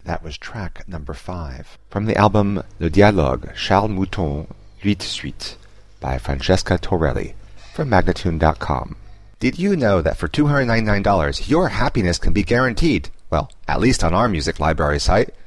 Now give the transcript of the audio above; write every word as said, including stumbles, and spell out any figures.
That was track number five from the album Le Dialogue, Charles Mouton, huit suite by Francesca Torelli from Magnatune dot com. Did you know that for two hundred ninety-nine dollars your happiness can be guaranteed? Well, at least on our music library site.